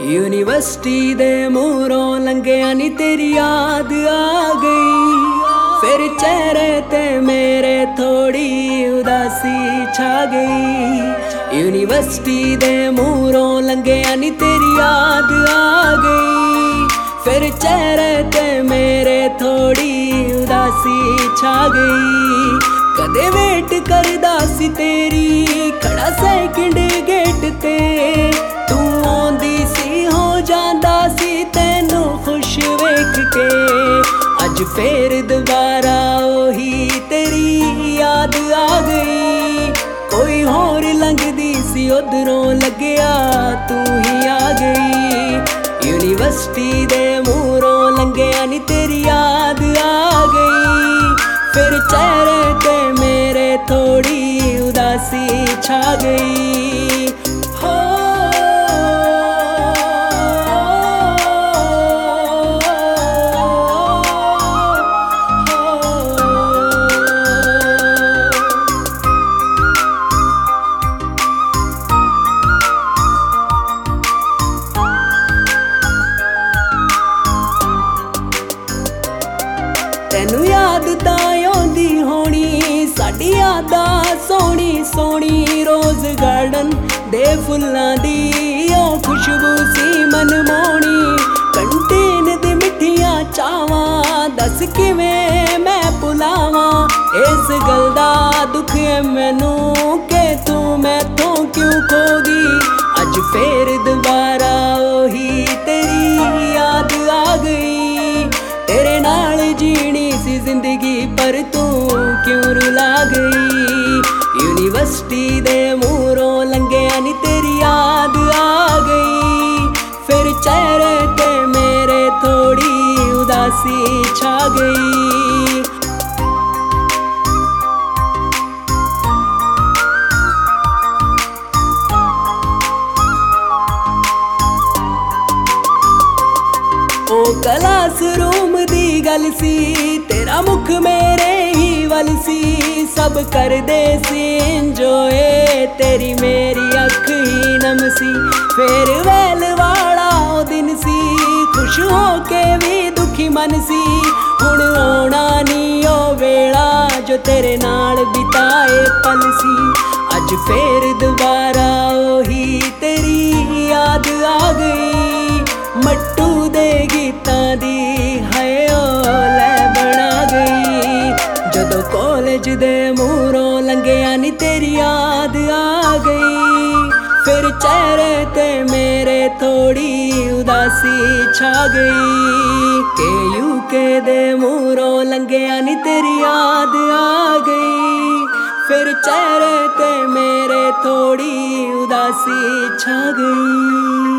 University दे मूरों लंघिया नी तेरी याद आ गई। फिर चेहरे ते मेरे थोड़ी उदासी छा गई। यूनिवर्सिटी दे मूरों लंघिया नी तेरी याद आ गई। फिर चेहरे ते मेरे थोड़ी उदासी छा गई। कदे वेट करदा सी तेरी खड़ा सेकंड गेट ते, तू आंदी सी हो जांदा सी तैनू खुश वेख के। अज फिर दोबारा ओही तेरी याद आ गई। कोई होर लंघदी सी उधरों लग्या तू ही आ गई। यूनिवर्सिटी दे मूरों लंघिया नी तेरी याद आ गई। फिर चेहरे ते मेरे थोड़ी उदासी छा गई। हो तैनू याद तां आउंदी होनी साडी यादां सोहनी सोहनी। रोज गार्डन दे फुल्लां दी ओ खुशबू सी मनमोहनी। कंटीन दी मिठियां चावां दस किवें मैं भुलावां। इस गल दा दुख है मैनू कि तू मैथों क्यों खो गई। अज फिर दोबारा ओही तेरी याद आ गई। तेरे नाल जीनी सी जिंदगी पर तू क्यों रुला गई। यूनिवर्सिटी दे मूरों लंघिया नी तेरी याद आ गई। फिर चेहरे ते मेरे थोड़ी उदासी छा गई। ओ क्लासरूम दी गल सी तेरा मुख मेरे ही वल सी। सब कर दे सी इंजॉय तेरी मेरी अख ही नम सी। फेयरवेल वाला ओ दिन सी खुश हो के भी दुखी मन सी। हुण आउणा नी ओ वेला जो तेरे नाल बिताए पल सी। अज फिर दोबारा ओही तेरी याद आ गई। मट्टू दे गीतां दी हाय ओ लै बना गई। जदों कॉलेज दे मूरों लंघिया नी तेरी याद आ गई। फिर चेहरे ते मेरे थोड़ी उदासी छा गई। के यूके दे मूरों लंघिया नी तेरी याद आ गई। फिर चेहरे ते मेरे थोड़ी उदासी छा गई।